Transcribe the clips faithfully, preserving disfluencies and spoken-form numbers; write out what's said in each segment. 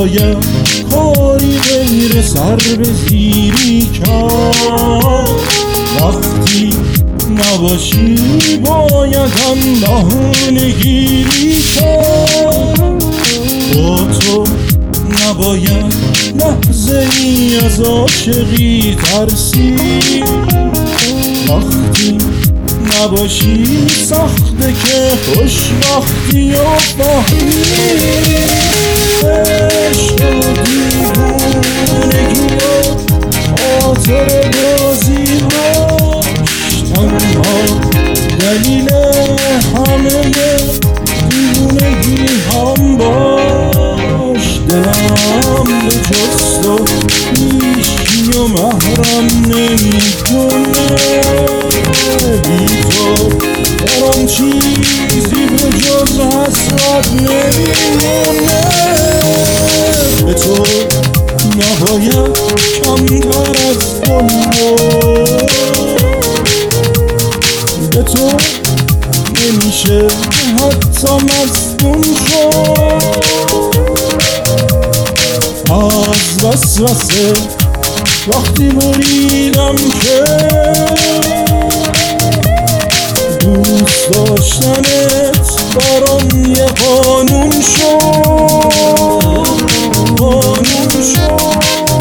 نباید کاری غیر سر به زیری کرد. وقتی نباشی بایدم بهونه گیری کرد. با تو نباید لحظه ای از عاشقی ترسی. وقتی نباشی سخته که خوشبختی و فهمی. عشق و دیوونگی و خاطر بازی باش. تنها دلیل همه دیوونگی هم باش. دلم به جز تو هیچکی و محرم نمی‌کنه. بی تو برام چیزی به جز حسرت نمیمونه. به تو نباید کمتر از گل بود. به تو نمیشه حتی مظلوم شد. از وسوسه وقتی بریدم که دوست داشتنت برام یه قانون شد. قانون شد.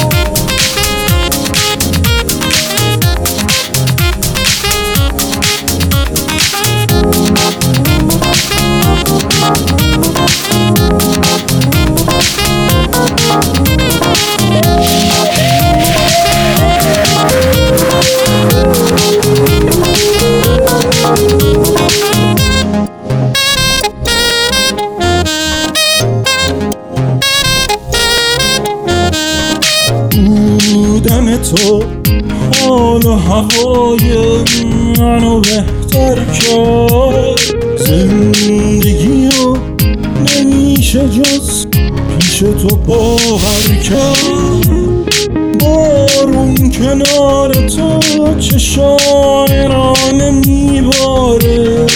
بودن تو حال و هوای منو بهتر کرد. زندگیو نمیشه جز پیش تو باور کرد. بارون کنار تو چه شاعرانه میباره.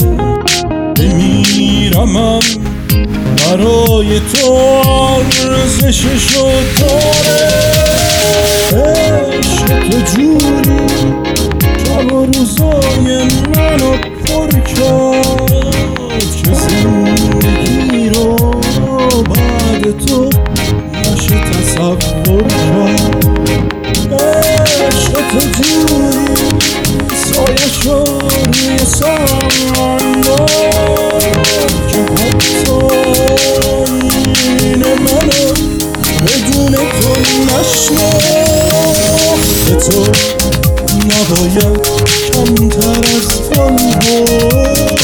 بمیرمم برای تو ارزششو داره. عشق تو جوری شب و روزای منو پر کرد که زندگی رو بعد تو نشه تصور کرد. عشق تو جوری سایه شو روی سرم که حتی این منو بدون تو نشناخت. به تو نباید کمتر از گل بود.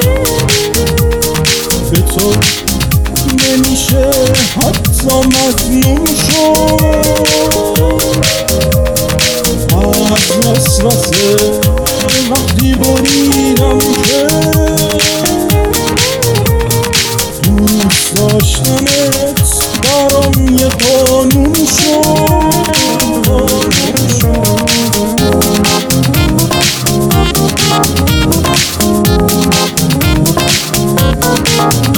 به تو نمیشه حتی مظلوم شد. از وسوسه وقتی بریدم که دوست داشتنت برام یه قانون شد. قانون شد.